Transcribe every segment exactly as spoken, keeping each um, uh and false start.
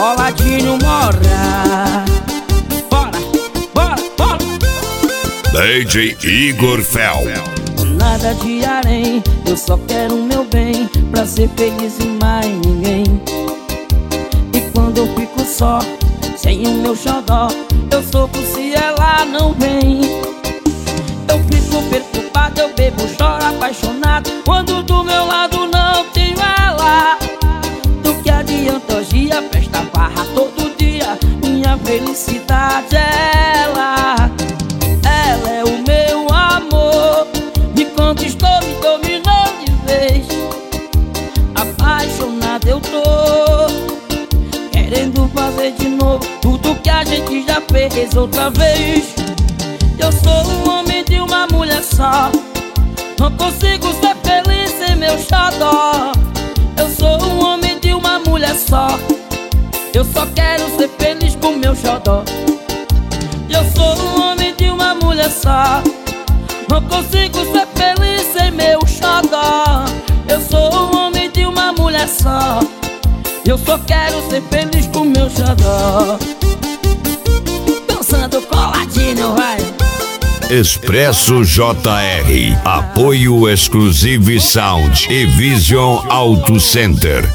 coladinho mora. Bora, bora, bora. D J Igor Fel. Nada de harém, eu só quero o meu bem, pra ser feliz e mais ninguém. E quando eu fico só, sem o meu xodó, eu sofro se ela não vem. Eu fico perturbado, eu bebo, choro apaixonado, quando do meu lado não tenho ela. Do que adianta hoje a festa, farra todo dia, minha felicidade é ela. Ela é o meu amor, me conquistou, me dominou de vez. Apaixonado eu tô, querendo fazer de novo tudo que a gente já fez outra vez. Eu sou um homem de uma mulher só, não consigo ser feliz sem meu xodó. Eu sou um homem de uma mulher só, eu só quero ser feliz com meu xodó. Eu sou um homem de uma mulher só, não consigo ser feliz sem meu xodó. Eu sou um homem de uma mulher só, eu só quero ser feliz com meu xodó. Dançando coladinho, vai. Expresso J R, apoio Exclusive Sound e Vision Auto Center.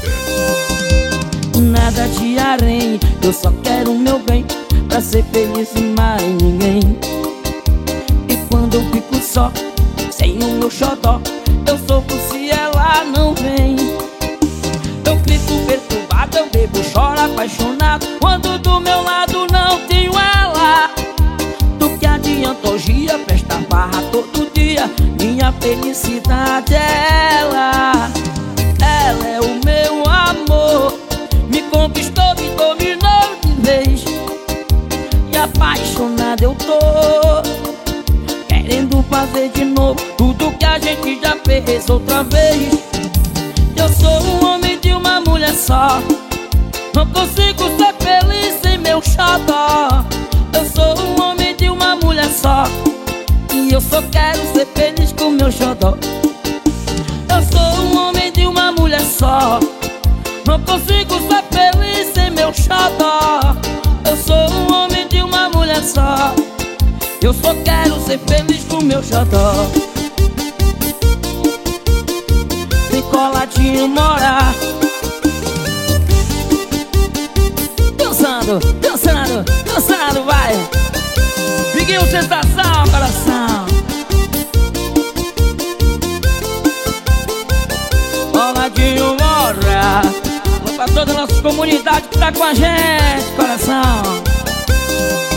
Nada de harém, eu só quero o meu bem, pra ser feliz e mais ninguém. E quando eu fico só, sem o meu xodó, eu sofro se ela não vem. Eu fico perturbado, eu bebo, choro apaixonado, quando do meu lado não tenho ela. Do que adianta hoje a festa, barra todo dia, minha felicidade é ela. Ela é o meu amor, me conquistou, me dominou de vez. E apaixonado eu tô, querendo fazer de novo tudo que a gente já fez outra vez. Eu sou um homem de uma mulher só, não consigo ser feliz sem meu xodó. Eu sou um homem de uma mulher só, e eu só quero ser feliz com meu xodó. Eu sou um homem de uma mulher só, não consigo ser feliz sem meu xodó. Eu sou um homem de uma mulher só, eu só quero ser feliz com meu xodó. Vem coladinho morar. Dançando, dançando, dançando, vai. Biguinho, sensação, coração. Coladinho mora. Pra toda a nossa comunidade que tá com a gente, coração.